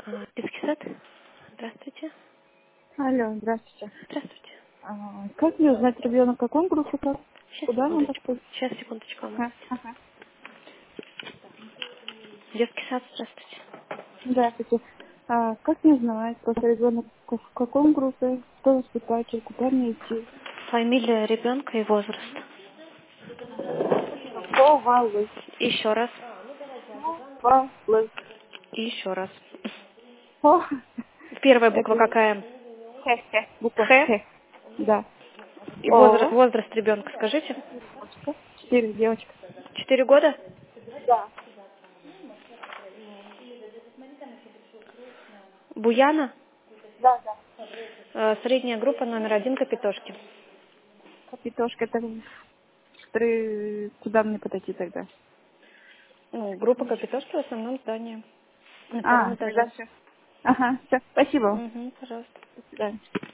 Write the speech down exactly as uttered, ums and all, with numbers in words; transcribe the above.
А, детский сад? Здравствуйте. Алло, здравствуйте. Здравствуйте. А, как мне узнать, ребенок в каком группе, как? Сейчас, Куда надо секундочку. ходить? Сейчас, секундочку. Ага, ага. Детский сад, здравствуйте. Здравствуйте. А, как мне узнать, просто ребенок в в каком группе, кто воспитатель, куда мне идти? Фамилия ребенка и возраст. Повалы. Еще раз. Повалы. И еще раз. О, Первая буква это какая? Х, Х, буква Х. Х. Да. И возра- О, возраст ребенка, скажите. девочка. Четыре, девочка. Четыре года? Да. Буяна? Да, да. Э, Средняя группа номер один Капитошки. Капитошка, это три... Куда мне подойти тогда? Ну, группа Капитошки в основном здании. На втором А, тогда этаже. все. Ага, все. Спасибо. Угу, пожалуйста. До свидания.